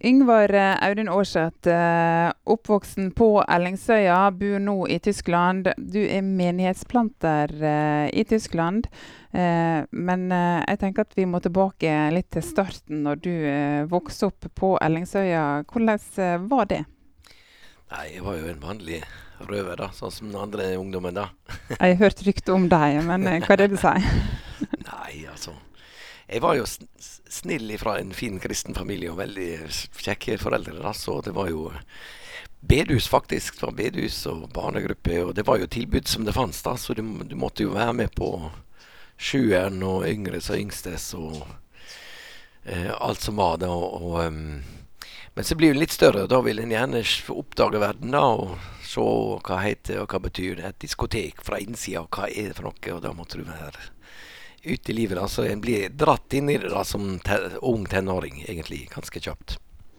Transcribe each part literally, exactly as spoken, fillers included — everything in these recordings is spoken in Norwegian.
Yngvar eh, Audun Aarseth, eh, oppvoksen på Ellingsøya, bor nå i Tyskland. Du er menighetsplanter eh, i Tyskland, eh, men eh, jeg tenker at vi må tilbake litt til starten når du eh, vokste opp på Ellingsøya. Hvordan eh, var det? Nei, jeg var jo en vanlig røver da, sånn som den andre ungdommen da. Jeg har hørt rykte om deg, men eh, hva er det du sier? Nei, altså. Jeg var jo sn- s- snill fra en fin kristen familie og veldig s- kjekke foreldre da, så det var jo bedehus faktisk, det var bedehus og barnegruppe, og det var jo tilbud som det fanns da, så du, du måtte jo være med på sjueren og yngres og yngstes og eh, alt som var da, og, og em, men så blir det litt større, og da vil en gjerne s- få oppdage verden da, og se hva heter og hva betyr det, et diskotek fra innsida, og hva er det for noe, og da måtte du være ute i livet da, så en blir dratt inn i det da, som te ung tenåring, egentlig, ganske kjapt.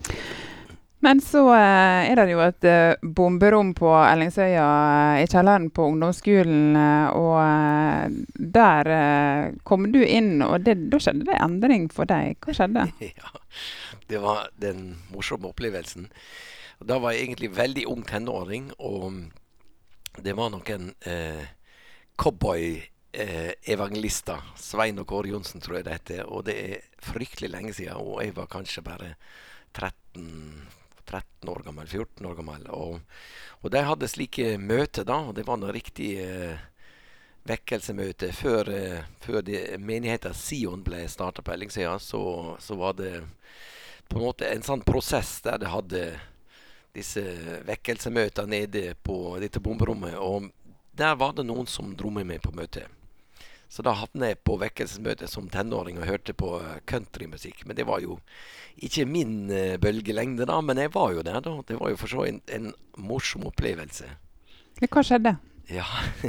Men så eh, er det jo et eh, bomberom på Ellingsøya eh, i kjelleren på ungdomsskolen, eh, og eh, der eh, kom du inn, og det, da skjedde det endring for deg. Hva skjedde? Ja, det var den morsomme opplevelsen. Og da var jeg egentlig veldig ung tenåring, og det var noen eh, cowboy eh, evangelister, Svein og Kåre Johnsen tror jeg det heter, og det er fryktelig lenge siden, og jeg var kanskje bare tretten, tretten år gammel, fjorten år gammel, og, og de hadde slike møter da, og det var noe riktig eh, vekkelsemøte før, eh, før det, menigheten Sion ble startet på Ellingsøya, så, så var det på en måte en sånn prosess der det hadde disse vekkelsemøter nede på dette bomberommet, og der var det noen som dro med meg på møte. Så da havnet jeg på vekkelsesmøte som tenåring og hørte på eh, countrymusikk, men det var jo ikke min eh, bølgelengde da, men jeg var jo der da, det var jo for så en, en morsom opplevelse. Ja, hva skjedde? Ja,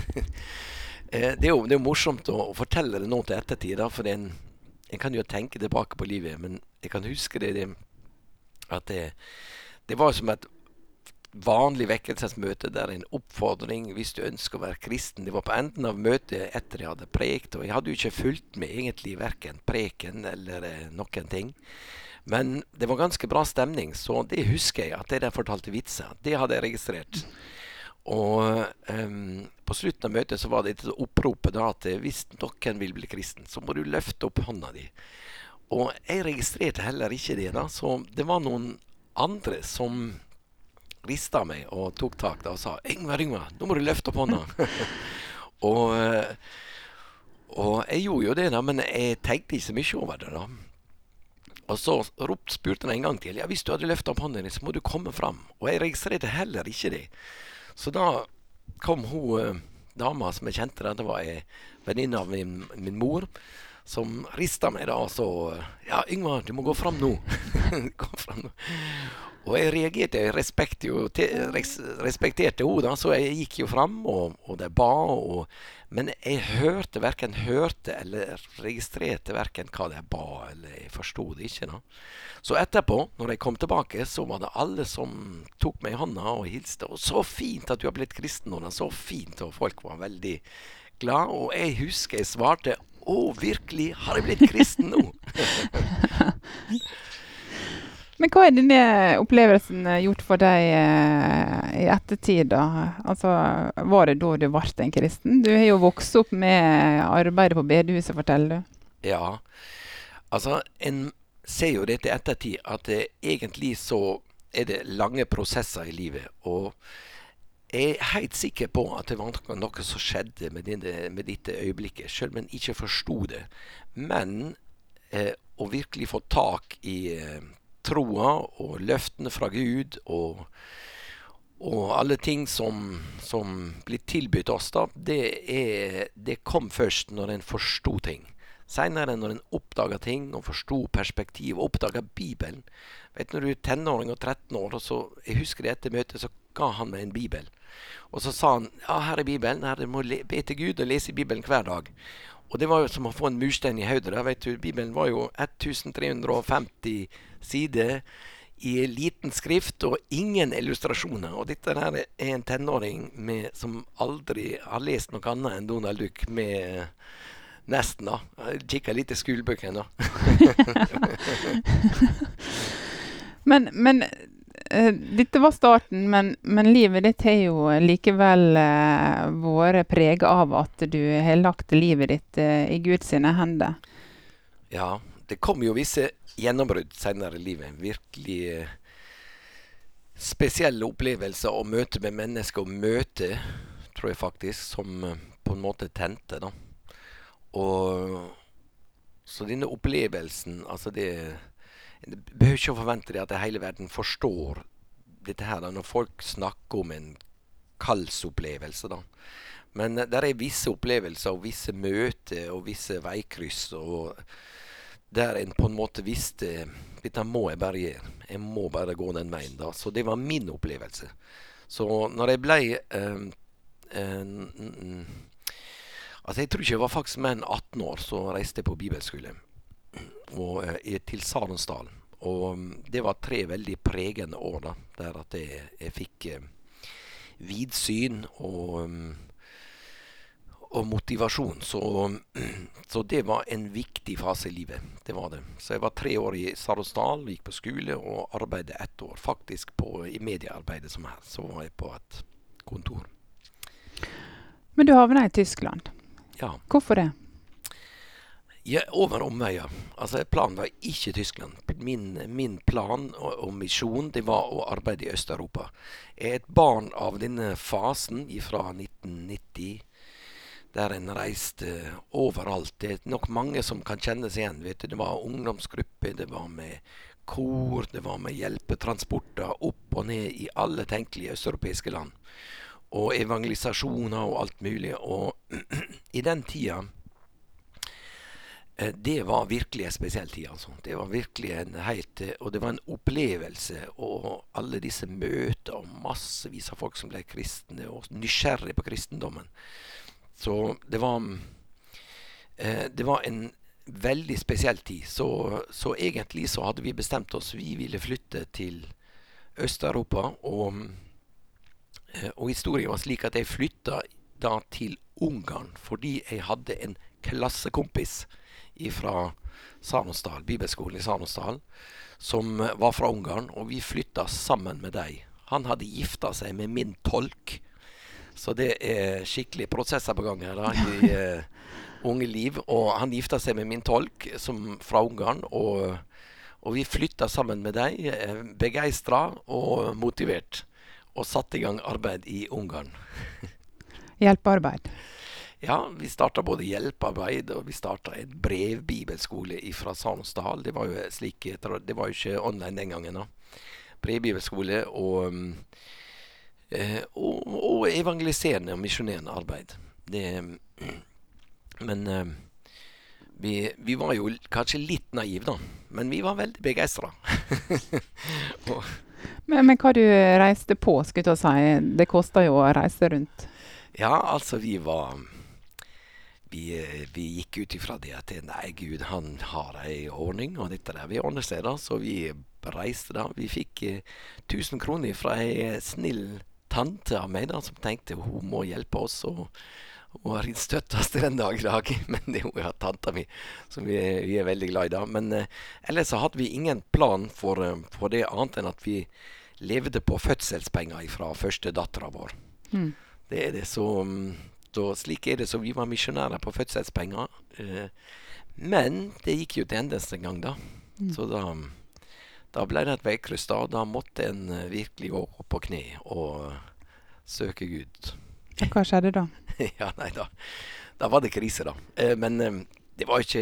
Eh, det er jo, det er jo morsomt å, å fortelle det nå til ettertid da, for en, en kan jo tenke tilbake på livet, men jeg kan huske det, det at det, det var som et vanlig vekkelsesmøte der en oppfordring, hvis du ønsker å være kristen, det var på enden av møtet etter jeg hadde prekt, og jeg hadde jo ikke fulgt med egentlig hverken preken eller eh, noen ting, men det var ganske bra stemning, så det husker jeg, at det der fortalte vitser, det hadde jeg registrert. Og em, på slutten av møtet så var det et oppropet da at eh, hvis noen vil bli kristen, så må du løfte opp hånda di. Og jeg registrerte heller ikke det da, så det var noen andre som ristet meg og tok tak da og sa Yngvar, Yngvar, nå må du løfte opp hånda. og, eh, og jeg gjorde jo det da, men jeg tenkte ikke så mye over det da. Og så ropt, spurte han en gang til, ja, hvis du hadde løftet opp hånda din, så må du komme fram. Og jeg registrerte heller ikke det. Så da kom hun eh, dama som jeg kjente da, det var en venninne av min, min mor, som ristet meg da og så, ja, Yngvar, du må gå fram nå. gå fram nå. Og jeg reagerte, jeg respekt jo, te, res, respekterte henne da, så jeg gikk jo fram, og, og det ba, og, men jeg hørte, hverken hørte eller registrerte hverken hva det ba, eller jeg forstod det ikke da. Så etterpå, når jeg kom tilbake, så var det alle som tok meg i hånda og hilste, og så fint at du har blitt kristen, og det så fint, og folk var veldig glad, og jeg husker jeg svarte, å, virkelig, har jeg blitt kristen nå? Men hva er denne opplevelsen eh, gjort for deg eh, i ettertid da? Altså, var det da du ble en kristen? Du har jo vokst opp med arbeidet på bedehuset, forteller du. Ja, altså, en ser jo det til ettertid, at eh, egentlig så er det lange prosesser i livet, og jeg er helt sikker på at det var noe, noe som skjedde med, denne, med dette øyeblikket, selv om jeg ikke forstod det. Men eh, å virkelig få tak i eh, troa og løftene fra Gud og, og alle ting som, som blir tilbudt oss da, det, er, det kom først når en forstod ting. Senere når en oppdaget ting og forstod perspektiv og oppdaget Bibelen. Vet du, når du er tenåring og tretten år, og så, jeg husker det etter møtet, så ga han meg en Bibel. Og så sa han, ja, her er Bibelen, her må du be til Gud og lese i Bibelen hver dag. Og det var jo som å få en murstein i hodet. Vet du, Bibelen var jo tretten femti sider i liten skrift og ingen illustrasjoner. Og dette her er en tenåring med, som aldri har lest noe annet enn Donald Duck med nesten da. Jeg kikket litt i skolebøkene da. Men, men eh, dette var starten, men, men livet ditt har jo likevel eh, vært preget av at du har lagt livet ditt eh, i Guds sine hender. Ja, det kom jo visse gjennombrudd senere i livet. Virkelig eh, spesielle opplevelser og møte med mennesker, og møte, tror jeg faktisk, som eh, på en måte tente, da. Og så denne opplevelsen, altså det, det behøver ikke å forvente det at hele verden forstår dette her, da, når folk snakker om en kallsopplevelse, da. Men eh, der er visse opplevelser, og visse møter, og visse veikryss, og der en på en måte visste, dette må jeg bare gjøre. Jeg må bare gå den veien, da. Så det var min opplevelse. Så når jeg ble eh, eh, n- n- Altså, jeg tror ikke jeg var faktisk mer enn atten år, så reiste jeg på bibelskole og, eh, til Sarensdal. Og mm, det var tre veldig pregende år, da, der at jeg, jeg fikk eh, vidsyn og, mm, og motivasjon. Så, så det var en viktig fase i livet. Det var det. Så jeg var tre år i Sarensdal, gikk på skole og arbeidet ett år. Faktisk på, i mediearbeidet som her. Så var jeg på et kontor. Men du havna i Tyskland. Ja. Hvorfor det? Ja, over omveier. Altså, planen var ikke Tyskland. Min, min plan og, og misjon, det var å arbeide i Øst-Europa. Jeg er et barn av denne fasen fra nitten nitti, der en reiste overalt. Det er nok mange som kan kjenne seg igjen. Vet du. Det var ungdomsgrupper, det var med kor, det var med hjelpetransporter opp og ned i alle tenkelige østeuropeiske land. Og evangelisasjoner og alt mulig. Og i den tida, eh, det var virkelig en spesiell tid, altså. Det var virkelig en helt, eh, og det var en opplevelse, og alle disse møter, og massevis av folk som ble kristne, og nysgjerrig på kristendommen. Så det var, eh, det var en veldig spesiell tid. Så, så egentlig så hadde vi bestemt oss, vi ville flytte til Øst-Europa, og Og historien var slik at jeg flytta da til Ungarn fordi jeg hadde en klassekompis fra Sarensdal, bibelskolen i Sarensdal, som var fra Ungarn, og vi flytta sammen med deg. Han hadde gifta seg med min tolk, så det er skikkelig prosesser på gang her da, i uh, unge liv. Og han gifta seg med min tolk som, fra Ungarn, og, og vi flytta sammen med deg, uh, begeistra og motivert. Og satte i gang arbeid i Ungarn. Hjelpearbeid. Ja, vi starta både hjelpearbeid, og vi starta en brevbibelskole fra Sarensdal. Det var jo slik, det var jo ikke online den gangen da. Brevbibelskole og, eh, og, og evangeliserende og misjonerende arbeid. Det, men eh, vi, vi var jo kanskje litt naiv da, men vi var veldig begeistra. og Men, men hva du reiste på, skulle jeg si, det koster jo å reise rundt. Ja, altså vi var, vi, vi gikk ut ifra det at nei Gud, han har ei ordning, og dette der vi ordner seg da, så vi reiste da. Vi fikk eh, tusen kroner fra ei snill tante av meg da, som tenkte hun må hjelpe oss, og hun har støttet oss til den dag i dag, men det er jo ja, tanta mi, som vi, vi er veldig glad i da. Men eh, ellers så hadde vi ingen plan for, eh, for det annet enn at vi levde på fødselspenger fra første datteren vår. Mm. Det er det, så, så slik er det, så vi var misjonærer på fødselspenger. Eh, men det gikk jo til endes en gang da. Mm. Så da, da ble det et veikryss da, da måtte en virkelig gå opp på kne og søke Gud. Og hva skjedde da? Ja, nei da. Da var det krise da. Eh, men eh, det var ikke...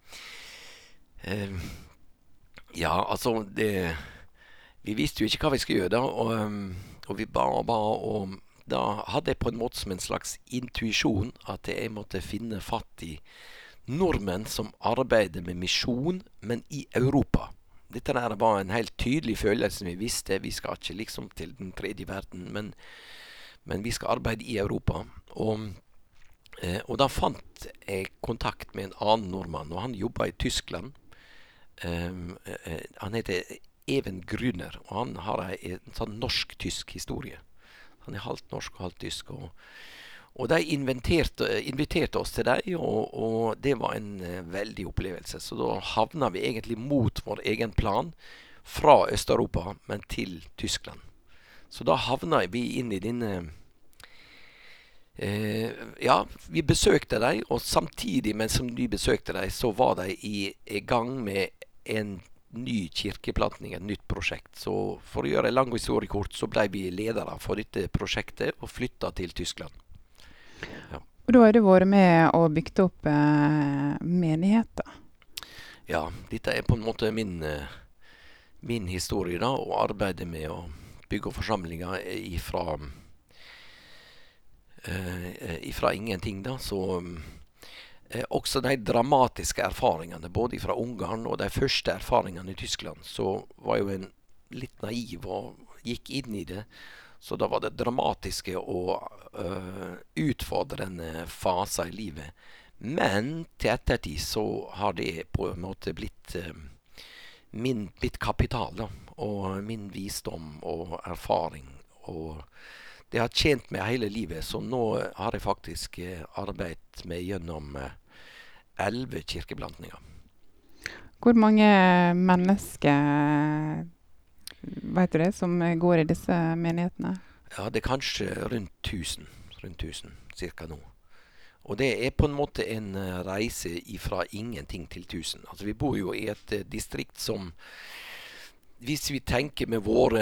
Eh, ja, altså, det... Vi visste jo ikke hva vi skulle gjøre da, og, og vi ba og ba, og da hadde jeg på en måte som en slags intuisjon at jeg måtte finne fatt i nordmenn som arbeider med misjon, men i Europa. Dette der var en helt tydelig følelse vi visste. Vi skal ikke liksom til den tredje verden, men, men vi skal arbeide i Europa. Og, eh, og da fant jeg kontakt med en annen nordmann, og han jobbet i Tyskland. Um, eh, han heter Even Grüner, og han har en, en sånn norsk-tysk historie. Han er halvt norsk og halvt tysk, og, og de inviterte, inviterte oss til deg, og, og det var en uh, veldig opplevelse. Så da havna vi egentlig mot vår egen plan, fra Øst-Europa, men til Tyskland. Så da havna vi inn i denne eh, Ja, vi besøkte dem, og samtidig mens vi besøkte dem, så var de i, i gang med en ny kirkeplantning, et nytt prosjekt. Så for å gjøre en lang historie kort, så ble vi ledere for dette prosjektet og flytta til Tyskland. Ja. Og da har du vært med og bygd opp eh, menigheter. Ja, dette er på en måte min, eh, min historie, da, og arbeidet med å bygge opp forsamlinger ifra, eh, ifra ingenting, da. Så eh, også de dramatiske erfaringene, både fra Ungarn og de første erfaringene i Tyskland, så var jo en litt naiv og gikk inn i det. Så da var det dramatiske og uh, utfordrende faser i livet. Men til ettertid så har det på en måte blitt uh, min blitt kapital, da. Og min visdom og erfaring. Og det har tjent meg hele livet, så nå har jeg faktisk uh, arbeidet med gjennom elleve uh, kirkeplantninger. Hvor mange mennesker vet du det, som går i disse menighetene? Ja, det er kanskje rundt tusen, rundt tusen, cirka nå. Og det er på en måte en reise fra ingenting til tusen. Altså vi bor jo i et uh, distrikt som, hvis vi tenker med våre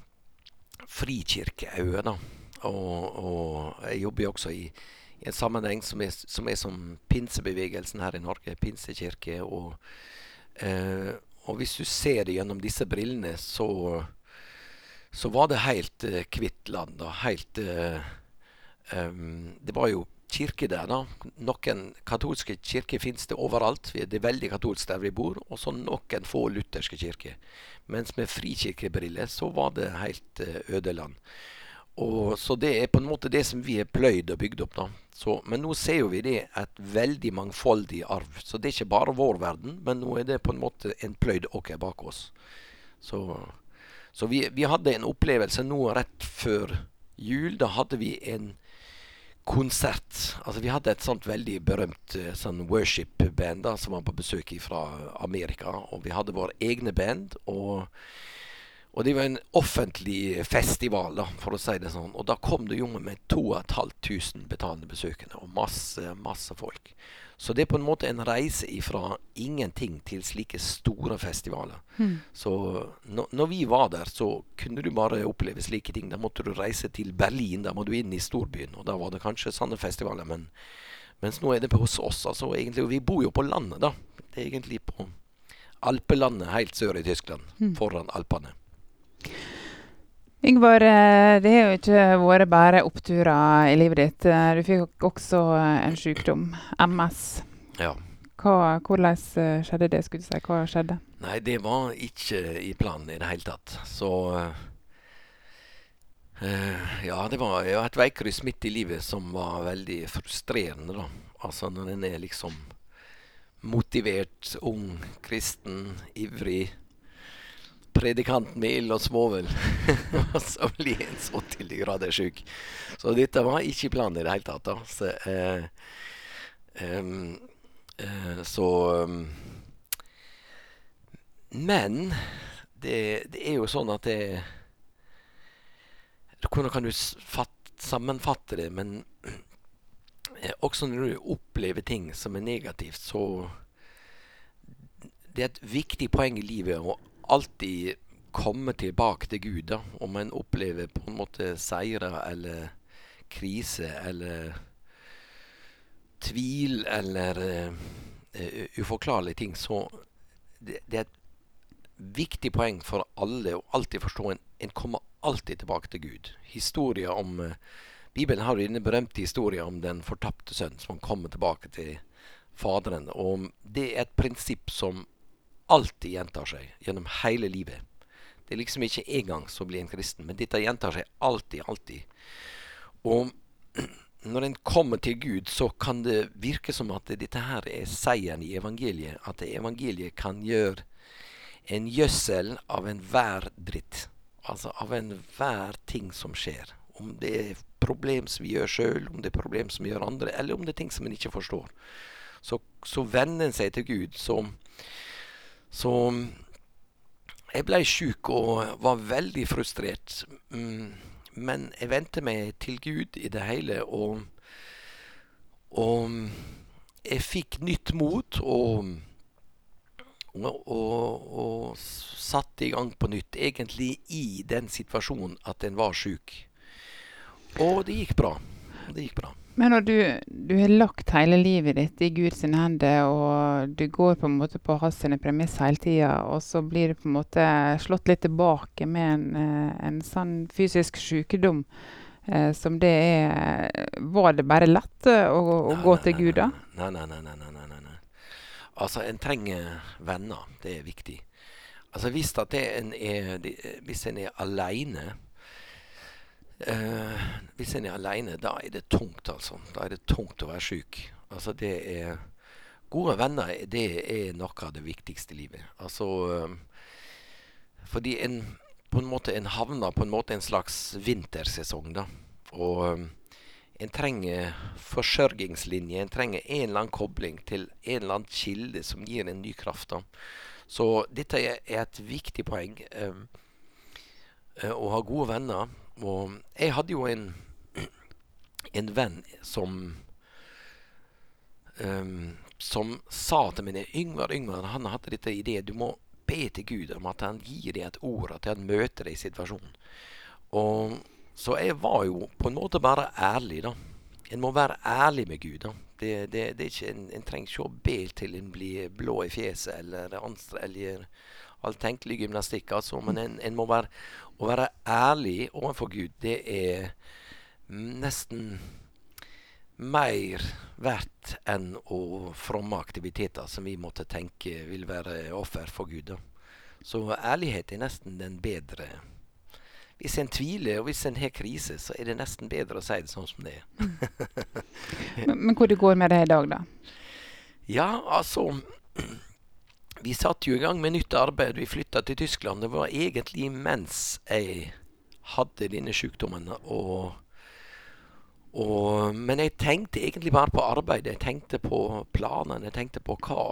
frikirkeøyne, da, og, og jeg jobber jo også i, i en sammenheng som er, som er som pinsebevegelsen her i Norge, pinsekirke, og uh, Og hvis du ser det gjennom disse brillene, så, så var det helt uh, kvitt land. Da. Helt, uh, um, det var jo kirke der, da. Noen katolske kirker finnes det overalt. Det er veldig katolsk der vi bor. Og så noen få lutherske kirker. Mens med frikirkebriller så var det helt uh, øde land. Og, så det er på en måte det som vi har pløyd og bygd opp, da. Så, men nå ser jo vi det et veldig mangfoldig arv. Så det er ikke bare vår verden, men nå er det på en måte en pløyd åker bak oss. Så, så vi, vi hadde en opplevelse nå rett før jul. Da hadde vi en konsert. Altså vi hadde et sånt veldig berømt sånn worship-band da, som var på besøk fra Amerika. Og vi hadde våre egne band, og Og det var en offentlig festival, da, for å si det sånn. Og da kom det jo med to og et halvt tusen betalende besøkende, og masse, masse folk. Så det er på en måte en reise fra ingenting til slike store festivaler. Mm. Så no, når vi var der, så kunne du bare oppleve slike ting. Da måtte du reise til Berlin, da må du inn i storbyen, og da var det kanskje sånne festivaler. Men, mens nå er det på hos oss, altså egentlig, og vi bor jo på landet, da. Det er egentlig på Alpelandet, helt sør i Tyskland, mm. foran Alpene. Ingvar, det har jo ikke vært bare oppturer i livet ditt. Du fikk også en sykdom, M S. Ja. Hva, hvordan skjedde det, skulle du si? Hva skjedde? Nei, det var ikke i planen i det hele tatt. Så uh, ja, det var jo et veikryss midt i livet som var veldig frustrerende, da. Altså når en er liksom motivert, ung, kristen, ivrig, predikant med ild og svovel, og så blir en så til de grader syk. Så dette var ikke planen i det hele tatt, da. Så, eh, um, eh, så um, men det, det er jo sånn at det Hvordan kan du fatt, sammenfatte det, men eh, også når du opplever ting som er negativt, så det er et viktig poeng i livet å alltid komme tilbake til Gud, da, om en opplever på en måte seire eller krise eller tvil eller uh, uforklarlige ting, så det, det er et viktig poeng for alle å alltid forstå en, en kommer alltid tilbake til Gud. Historia om uh, Bibelen har jo denne berømte historia om den fortapte sønn som kommer tilbake til faderen, og det er et prinsipp som alltid gjentar seg gjennom hele livet. Det er liksom ikke en gang så blir en kristen, men dette gjentar seg alltid, alltid. Og når en kommer til Gud, så kan det virke som at dette her er seieren i evangeliet. At evangeliet kan gjøre en gjødsel av enhver dritt. Altså av enhver ting som skjer. Om det er problem som vi gjør selv, om det er problem som vi gjør andre, eller om det er ting som en ikke forstår. Så, så vender en seg til Gud, så Så jeg ble syk og var veldig frustrert. Mm, men jeg vendte meg til Gud i det hele, og, og jeg fikk nytt mot, og, og, og, og satte i gang på nytt, egentlig i den situasjonen at en var syk. Og det gikk bra. Det gikk bra. Men når du, du har lagt hele livet ditt i Guds hender, og du går på en måte på hans premiss hele tiden, og så blir det på en måte slått litt tilbake med en, eh, en sånn fysisk sykdom eh, som det er, var det bare lett eh, å, å Nei, gå nei, til nei, Gud da? Nei, nei, nei, nei, nei, nei, nei, nei. Altså, en trenger venner. Det er viktig. Altså, hvis at det en er, det- hvis en er alene, eh, hvis en er alene, da er det tungt, altså. Da er det tungt å være syk. Altså, det er gode venner, det er noe av det viktigste i livet. Altså, eh, fordi en på en måte en havner på en måte en slags vintersesong, da. Og eh, en trenger forsørgingslinje, en trenger en eller annen kobling til en eller annen kilde som gir en ny kraft, da. Så dette er er et viktig poeng, eh, eh, å ha gode venner. Og jeg hadde jo en, en venn som, eh, som sa til meg, Yngvar, Yngvar, han hadde dette idé, du må be til Gud om at han gir deg et ord, at han møter deg i situasjonen. Og så jeg var jo på en måte bare ærlig, da. En må være ærlig med Gud, da. Det, det, det er ikke, en, en trenger ikke å be til en blir blå i fjeset, eller, anstre, eller all tenkelig gymnastikk, altså. Men en, en må være, å være ærlig overfor Gud, det er nesten mer verdt enn å fromme aktiviteter som vi måtte tenke vil være offer for Gud, da. Så ærlighet er nesten den bedre. Hvis en tviler, og hvis en har krise, så er det nesten bedre å si det sånn som det er. Men, men hvor det går med det i dag da? Ja, altså, vi satt jo i gang med nytt arbeid. Vi flyttet til Tyskland. Det var egentlig mens jeg hadde denne sykdommen. Og, og, men jeg tenkte egentlig bare på arbeid. Jeg tenkte på planene. Jeg tenkte på hva,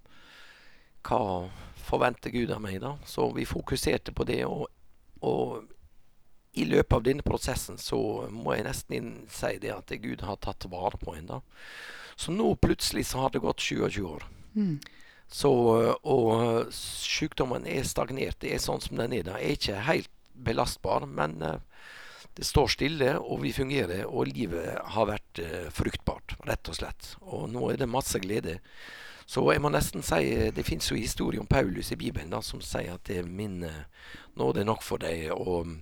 hva forventer Gud av meg, da. Så vi fokuserte på det, og, og i løpet av denne prosessen så må jeg nesten si det at Gud har tatt vare på en, da. Så nå plutselig så har det gått tjueåtte år. Mm. Så, og sykdommen er stagnert. Det er sånn som den er. Det er ikke helt belastbar, men uh, det står stille, og vi fungerer, og livet har vært uh, fruktbart, rett og slett. Og nå er det masse glede. Så jeg må nesten si, det finnes jo historie om Paulus i Bibelen, da, som sier at det er min uh, nåde er nok for deg, og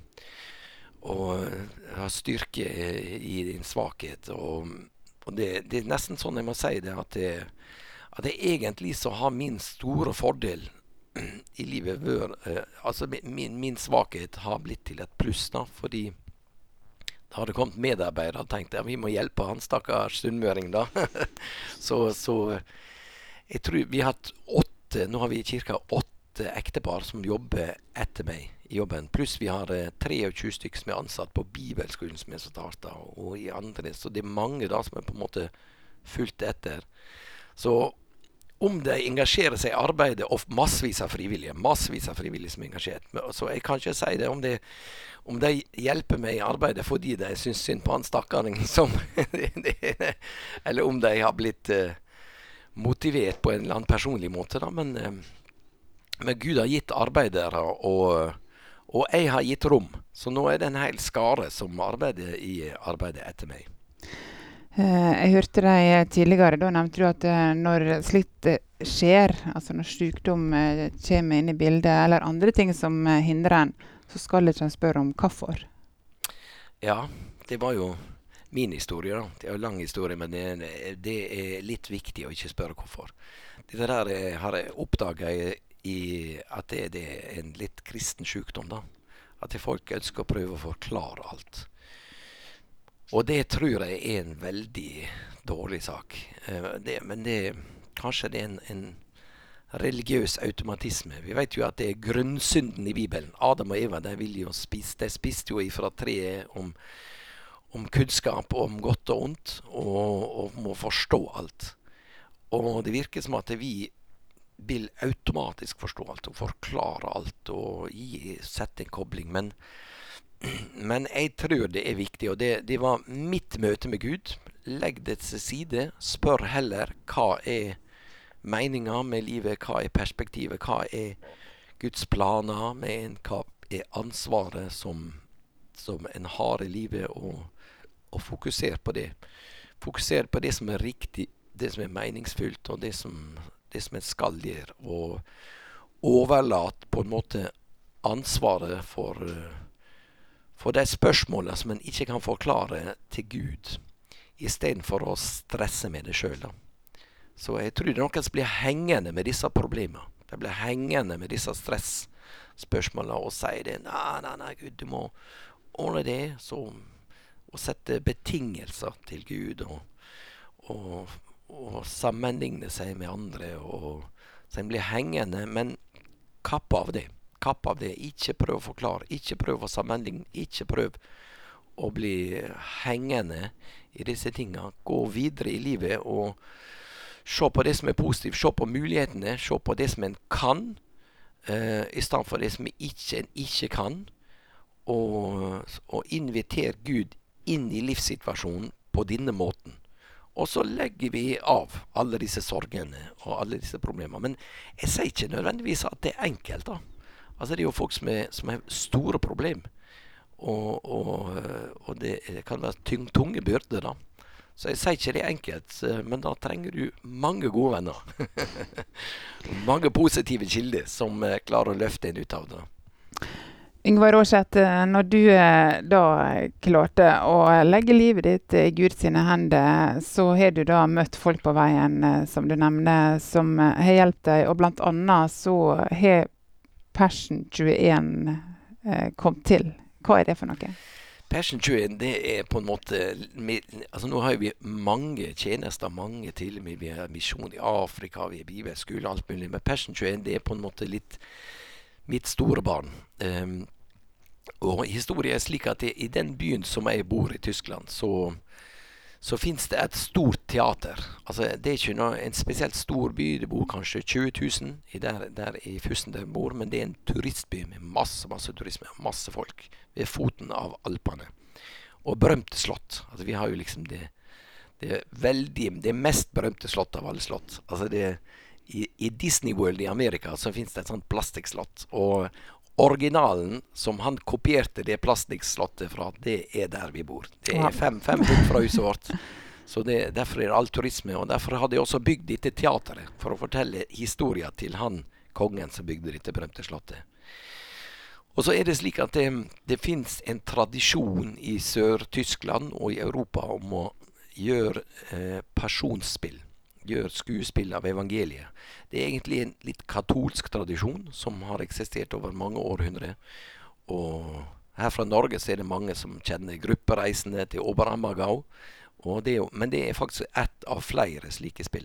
og ha styrke i din svakhet. Og, og det, det er nesten sånn jeg må si det, at det, at det egentlig så har min store fordel i livet vært, eh, altså min, min svakhet har blitt til et pluss, da, fordi da har det kommet medarbeidere og tenkt, ja, vi må hjelpe han stakkars sunnmøring, da. så, så jeg tror vi har hatt åtte, nå har vi i kirka åtte ektepar som jobber etter meg i jobben. Pluss vi har eh, tjuetre stykker som er ansatt på bibelskolen som er startet, og i andre. Så det er mange da som er på en måte fulgt etter. Så om de engasjerer seg i arbeidet, og massevis av frivillige, massevis av frivillige som er engasjert. Men, så jeg kan ikke si det om, det om de hjelper meg i arbeidet fordi de synes synd på han stakkaren som eller om de har blitt eh, motivert på en eller annen personlig måte, da. Men, eh, men Gud har gitt arbeidere, og Og jeg har gitt rom, så nå er det en hel skare som arbeider i arbeidet etter meg. Eh, jeg hørte deg tidligere, da nevnte du at eh, når slikt eh, skjer, altså når sykdom eh, kommer inn i bildet, eller andre ting som eh, hindrer en, så skal ikke en spørre om hvorfor. Ja, det var jo min historie, da. Det er jo lang historie, men det, det er litt viktig å ikke spørre hvorfor. Dette der eh, har jeg oppdaget i at det, det er en litt kristen sykdom, da. At folk ønsker å prøve å forklare alt. Og det tror jeg er en veldig dårlig sak. Eh, det, men det, kanskje det er en, en religiøs automatisme. Vi vet jo at det er grunnsynden i Bibelen. Adam og Eva, de ville jo spise, de spiste jo ifra treet om, om kunnskap, om godt og ondt, og, og om å forstå alt. Og det virker som at vi vil automatisk forstå alt og forklare alt og gi, sette en kobling. Men, men jeg tror det er viktig, og det, det var mitt møte med Gud. Legg det til side, spør heller hva er meningen med livet, hva er perspektivet, hva er Guds planer med en, hva er ansvaret som, som en har i livet, og, og fokuser på det. Fokuser på det som er riktig, det som er meningsfullt, og det som, det som en skal gjøre, og overlat på en måte ansvaret for, for de spørsmålene som en ikke kan forklare til Gud, i stedet for å stresse med det selv. Da. Så jeg tror det er noen som blir hengende med disse problemene. De blir hengende med disse stressspørsmålene og sier det, nei, nei, nei, Gud, du må ordne det, så, og sette betingelser til Gud, og, og, og sammenligne seg med andre, og så en blir hengende, men kapp av det. Kapp av det. Ikke prøv å forklare, ikke prøv å sammenligne, ikke prøv å bli hengende i disse tingene. Gå videre i livet og se på det som er positivt, se på mulighetene, se på det som en kan, uh, i stedet for det som ikke, en ikke kan, og, og inviter Gud inn i livssituasjonen på denne måten. Og så legger vi av alle disse sorgene og alle disse problemene. Men jeg sier ikke nødvendigvis at det er enkelt, da. Altså det er jo folk som, er, som har store problemer, og, og, og det kan være tyng, tunge byrder, da. Så jeg sier ikke det er enkelt, men da trenger du mange gode venner. Mange positive kilder som klarer å løfte en ut av det. Yngvar Aarseth, når du da klarte å legge livet ditt i Guds sine hender, så har du da møtt folk på veien, som du nevner, som har hjulpet deg, og blant annet så har Passion tjueen eh, kommet til. Hva er det for noe? Passion tjueen, det er på en måte, altså nå har vi mange tjenester, mange til, vi har misjon i Afrika, vi har bibelskole, alt mulig, men Passion tjueen, det er på en måte litt mitt store barn. Um, og historien er slik at det, i den byen som jeg bor i Tyskland, så, så finnes det et stort teater. Altså, det er ikke noe, en spesielt stor by, det bor kanskje tjue tusen i der, der i Fussen der bor, men det er en turistby med masse, masse turisme, masse folk ved foten av Alpene. Og berømte slott. Altså, vi har jo liksom det, det veldig, det mest berømte slott av alle slott. Altså, det, i, i Disney World i Amerika så finnes det et sånt plastikkslott, og originalen som han kopierte det plastikkslottet fra, det er der vi bor. Det er fem, fem minutter fra huset vårt. Så det, derfor er det all turisme, og derfor hadde jeg også bygd dette teateret, for å fortelle historien til han, kongen som bygde dette berømte slottet. Og så er det slik at det, det finnes en tradisjon i Sør-Tyskland og i Europa om å gjøre eh, personspill, gjøre skuespill av evangeliet. Det er egentlig en litt katolsk tradisjon som har eksistert over mange århundre. Og her fra Norge så er det mange som kjenner gruppereisende til Oberammergau, og det er jo, men det er faktisk ett av flere slike spill.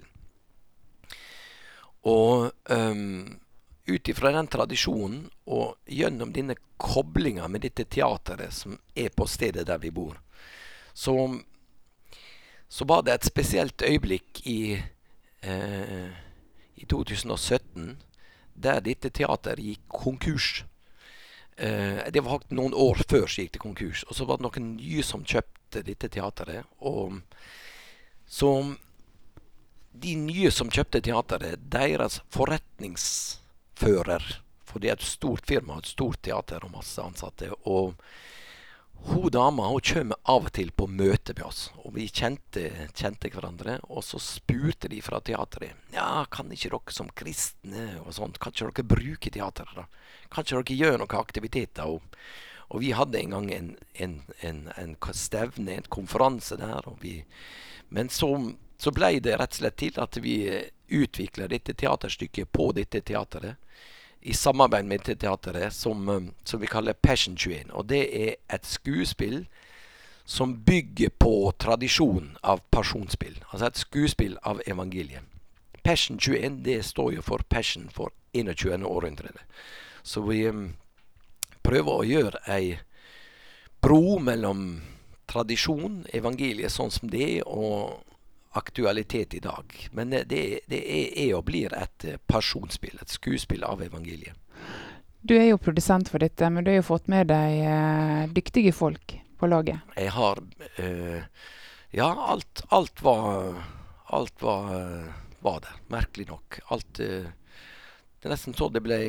Og um, ut ifra den tradisjonen, og gjennom denne koblingen med dette teateret som er på stedet der vi bor, så, så var det et spesielt øyeblikk i, eh, i to tusen og sytten, der dette teateret gikk konkurs. Eh, det var faktisk noen år før så gikk det konkurs, og så var det noen nye som kjøpte dette teateret, og så de nye som kjøpte teateret, deres forretningsfører, for det er et stort firma, et stort teater og masse ansatte, og hun dama, hun kommer av og til på møte med oss, og vi kjente, kjente hverandre, og så spurte de fra teateret, ja, kan ikke dere som kristne og sånt, kan ikke dere bruke teateret da? Kan ikke dere gjøre noen aktiviteter? Og, og vi hadde en gang en, en, en, en stevne, en konferanse der, og vi, men så, så ble det rett og slett til at vi utviklet dette teaterstykket på dette teateret, i samarbeid med dette teateret, som, som vi kaller Passion tjueen. Og det er et skuespill som bygger på tradisjonen av pasjonsspill. Altså et skuespill av evangeliet. Passion tjueen, det står jo for passion for enogtjuende århundre. Så vi um, prøver å gjøre ei bro mellom tradisjon, evangeliet sånn som det er, og aktualitet i dag. Men det, det er, er og blir et personspill, et skuespill av evangeliet. Du er jo produsent for dette, men du har jo fått med deg eh, dyktige folk på laget. Jeg har, eh, ja, alt, alt var, alt var, var der, merkelig nok. Alt, eh, det er nesten så det ble,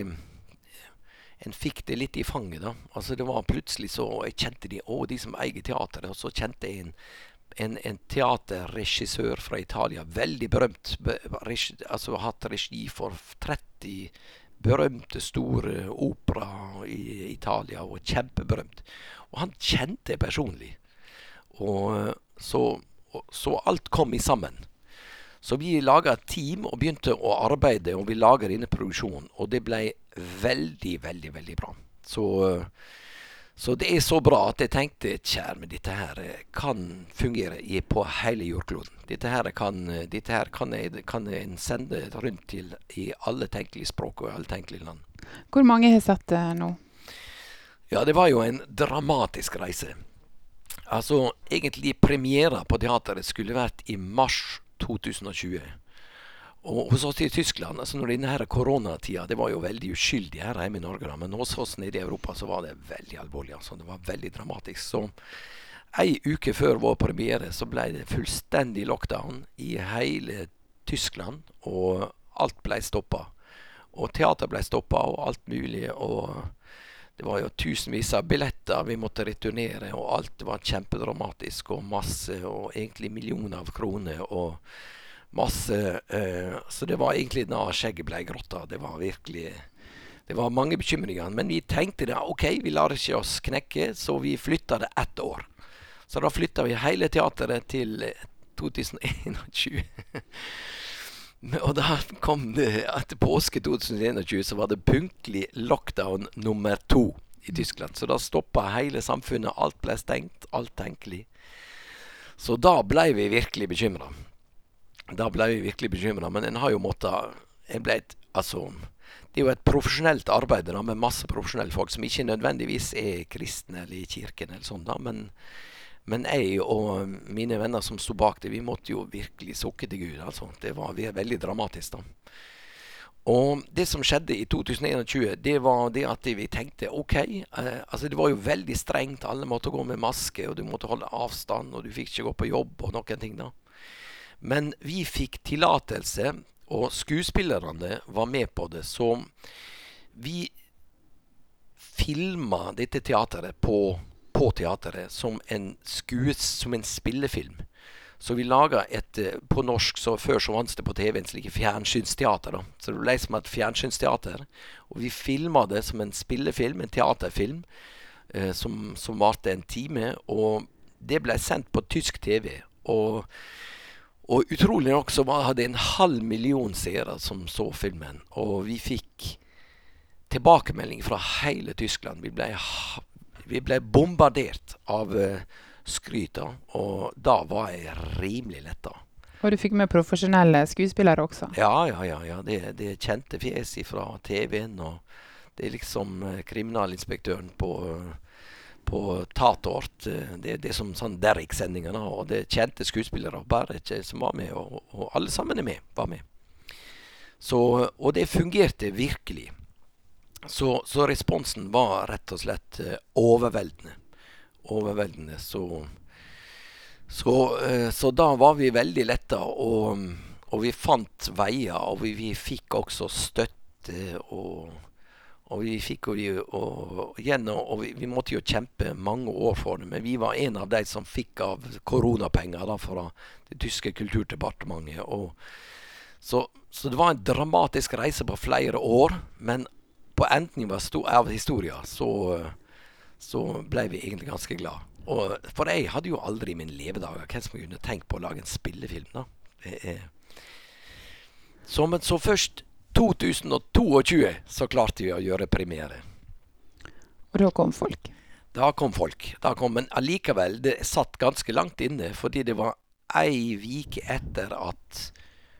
en fikk det litt i fanget da. Altså det var plutselig så, jeg kjente de, å, de som eier teateret, og så kjente jeg en, en, en teaterregissør fra Italia, veldig berømt, be, regi, altså hatt regi for tretti berømte store opera i Italia, og kjempeberømt. Og han kjente jeg personlig. Og så, og, så alt kom i sammen. Så vi laget et team og begynte å arbeide, og vi laget denne produksjonen. Og det ble veldig, veldig, veldig bra. Så, så det er så bra at jeg tenkte, kjære, men dette her kan fungere i, på hele jordkloden. Dette her kan, dette her kan, jeg, kan jeg sende rundt til i alle tenkelige språk og alle tenkelige land. Hvor mange har sett det nå? Ja, det var jo en dramatisk reise. Altså, egentlig premiera på teateret skulle vært i mars to tusen og tjue. Og hos oss i Tyskland, altså når denne her koronatida, det var jo veldig uskyldig her hjemme i Norge, da, men hos oss nede i Europa så var det veldig alvorlig, altså det var veldig dramatisk. Så en uke før vår premiere så ble det fullstendig lockdown i hele Tyskland, og alt ble stoppet. Og teater ble stoppet, og alt mulig, og det var jo tusenvis av billetter vi måtte returnere, og alt var kjempedramatisk, og masse, og egentlig millioner av kroner, og masse, eh, så det var egentlig da skjegget ble grått da. Det var virkelig, det var mange bekymringer, men vi tenkte da, ok, vi lar ikke oss knekke, så vi flyttet det ett år. Så da flyttet vi hele teateret til to tusen tjueen. Og da kom det, etter påske to tusen tjueen, så var det punktlig lockdown nummer to i Tyskland. Så da stoppet hele samfunnet, alt ble stengt, alt tenkelig. Så da ble vi virkelig bekymret. Da ble vi virkelig bekymret, men en har jo måttet, en ble et, altså, det er jo et profesjonelt arbeid da, med masse profesjonelle folk, som ikke nødvendigvis er kristne eller i kirken eller sånn da, men, men jeg og mine venner som stod bak det, vi måtte jo virkelig sukke til Gud, altså. Det var vi er veldig dramatisk da. Og det som skjedde i to tusen tjueen, det var det at vi tenkte, ok, eh, altså det var jo veldig strengt, alle måtte gå med maske, og du måtte holde avstand, og du fikk ikke gå på jobb og noen ting da. Men vi fikk tillatelse, og skuespillerne var med på det, så vi filmet dette teateret på, på teateret som en, skues, som en spillefilm. Så vi laget et, på norsk, så før så vanns det på T V, en slik fjernsynsteater da. Så det ble som et fjernsynsteater, og vi filmet det som en spillefilm, en teaterfilm, eh, som, som varte en time, og det ble sendt på tysk T V, og Og utrolig nok så var, hadde en halv million seere som så filmen. Og vi fikk tilbakemelding fra hele Tyskland. Vi ble, vi ble bombardert av uh, skryta, og da var jeg rimelig letta. Og du fikk med profesjonelle skuespillere også? Ja, ja, ja. ja. Det, det kjente fjes fra T V-en, og det er liksom uh, kriminalinspektøren på... Uh, på Tatort, det er det som sånn Derrick-sendingene, og det kjente skuespillere bare ikke som var med, og, og alle sammen er med, var med. Så, og det fungerte virkelig. Så, så responsen var rett og slett uh, overveldende. Overveldende, så, så, uh, så da var vi veldig letta, og, og vi fant veier, og vi, vi fikk også støtte, og Og vi fikk jo og, igjen, og vi, vi måtte jo kjempe mange år for det, men vi var en av de som fikk av koronapenger da, fra det tyske kulturdepartementet. Og så, så det var en dramatisk reise på flere år, men på enden av historien så, så ble vi egentlig ganske glad. Og, for jeg hadde jo aldri i min levedager hvem som kunne tenkt på å lage en spillefilm da. Det er, så, men så først to tusen tjueto så klarte vi å gjøre premiere. Og da kom folk? Da kom folk. Da kom, men allikevel, det satt ganske langt inne, fordi det var ei vike etter at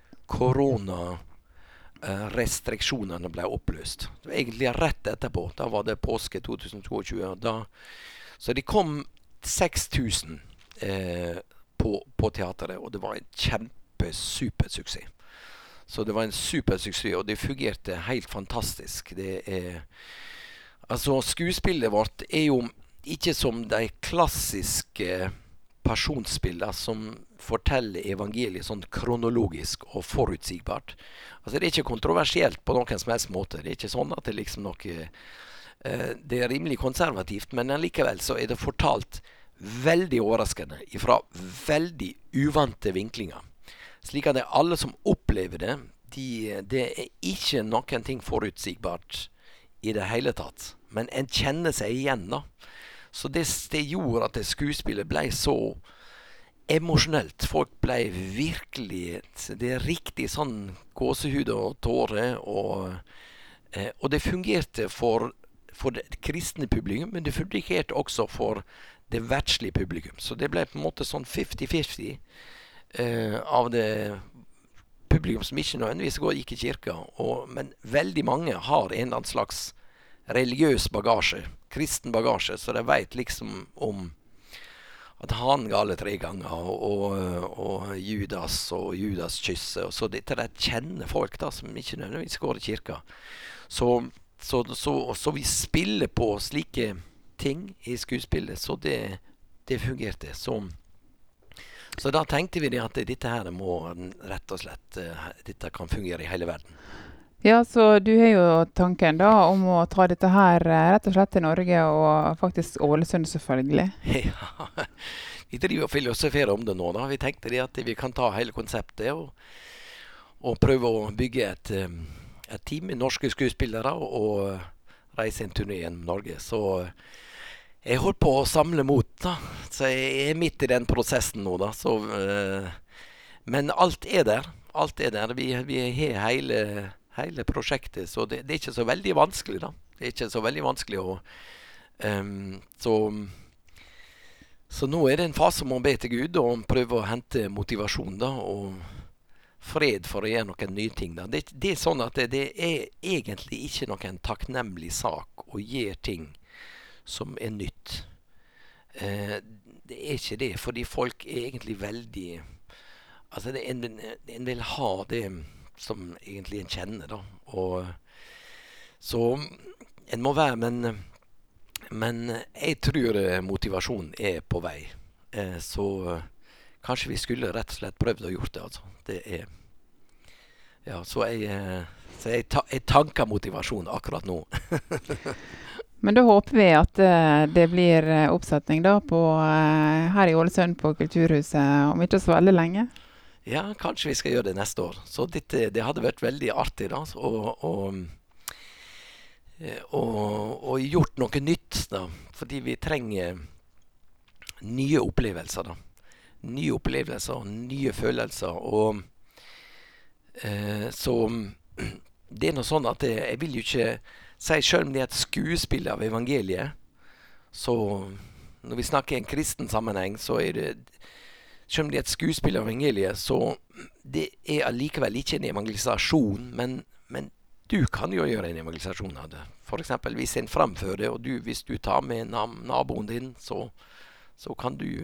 koronarestriksjonene ble oppløst. Det var egentlig rett etterpå. Da var det påske tjueto. Da, så det kom seks tusen eh, på, på teateret, og det var en kjempe-supersuksess. Så det var en supersuksess, og det fungerte helt fantastisk. Det er, altså, skuespillet vårt er jo ikke som de klassiske personspillene som forteller evangeliet sånn kronologisk og forutsigbart. Altså, det er ikke kontroversielt på noen som helst måte. Det er ikke sånn at det liksom noe... Eh, det er rimelig konservativt, men likevel så er det fortalt veldig overraskende ifra veldig uvante vinklinger. Slik at det er alle som opplever det, de, det er ikke noen ting forutsigbart i det hele tatt. Men en kjenner seg igjen da. Så det, det gjorde at det skuespillet ble så emosjonelt. Folk ble virkelig, det er riktig sånn gåsehud og tårer, og, eh, og det fungerte for, for det kristne publikum, men det fungerte også for det verdslige publikum. Så det ble på en måte sånn fifty-fifty. Uh, av det publikum som ikke nødvendigvis går gikk i kirka, og, men veldig mange har en eller annen slags religiøs bagasje, kristen bagasje, så de vet liksom om at han gale tre ganger, og, og, og Judas og Judas kysse, og så dette der kjenner folk da, som ikke nødvendigvis går i kirka. Så, så, så, så vi spiller på slike ting i skuespillet, så det, det fungerte som. Så da tenkte vi det at dette her må rett og slett, uh, dette kan fungere i hele verden. Ja, så du har jo tanken da om å ta dette her uh, rett og slett til Norge, og faktisk Ålesund selvfølgelig. Ja, vi driver og filosoferer om det nå da. Vi tenkte det at vi kan ta hele konseptet og, og prøve å bygge et, um, et team med norske skuespillere og, og reise en turné gjennom Norge. Så jeg holdt på å samle mot da, så jeg er midt i den prosessen nå da, så, uh, men alt er der, alt er der, vi, vi har hele, hele prosjektet, så det, det er ikke så veldig vanskelig da, det er ikke så veldig vanskelig å, um, så, så nå er det en fase om å be til Gud og prøve å hente motivasjon da, og fred for å gjøre noen nye ting da. Det, det er sånn at det, det er egentlig ikke noen takknemlig sak å gjøre ting som er nytt. Eh, det er ikke det, fordi folk er egentlig veldig, altså det, en, en vil ha det som egentlig en kjenner da, og så en må være, men, men jeg tror motivasjon er på vei, eh, så kanskje vi skulle rett og slett prøvd å gjort det, altså. Det er, ja, så jeg, så jeg, ta, jeg tanker motivasjon akkurat nå. Men da håper vi at uh, det blir uh, oppsetning da på, uh, her i Ålesund på Kulturhuset om ikke så veldig lenge. Ja, kanskje vi skal gjøre det neste år. Så dette, det hadde vært veldig artig da, og, og, og, og gjort noe nytt da, fordi vi trenger nye opplevelser da. Nye opplevelser, nye følelser, og uh, så det er noe sånn at jeg, jeg vil jo ikke si, selv om det er et skuespill av evangeliet, så når vi snakker i en kristen sammenheng, så er det, selv om det er et skuespill av evangeliet, så det er allikevel ikke en evangelisasjon, men, men du kan jo gjøre en evangelisasjon av det. For eksempel hvis en fremfører det, og du, hvis du tar med naboen din, så, så kan du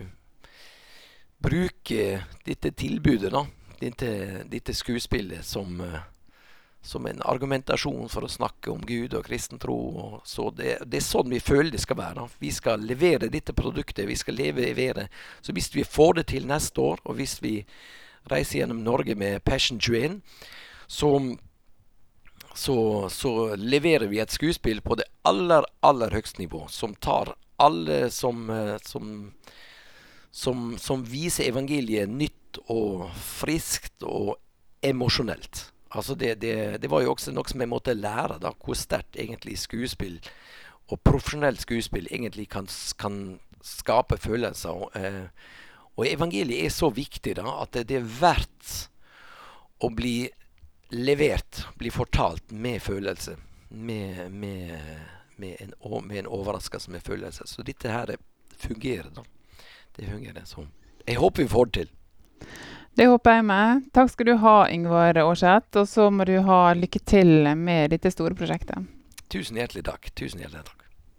bruke dette tilbudet da, dette, dette skuespillet som som en argumentasjon for å snakke om Gud og kristen tro. Og så det, det er sånn vi føler det skal være. Vi skal levere dette produktet, vi skal levere. Så hvis vi får det til neste år, og hvis vi reiser gjennom Norge med Passion tjueen, så, så, så leverer vi et skuespill på det aller, aller høyeste nivå, som tar alle som, som, som, som viser evangeliet nytt og friskt og emosjonelt. Altså det, det, det var jo også noe som jeg måtte lære da, hvor sterkt egentlig skuespill og profesjonelt skuespill egentlig kan, kan skape følelser. Og, eh, og evangeliet er så viktig da, at det, det er verdt å bli levert, bli fortalt med følelse, med, med, med, en, med en overraskelse med følelse. Så dette her fungerer da. Det fungerer så. Jeg håper vi får det til. Det håper jeg med. Takk skal du ha, Yngvar Aarseth, og så må du ha lykke til med dette store prosjektet. Tusen hjertelig takk. Tusen hjertelig takk.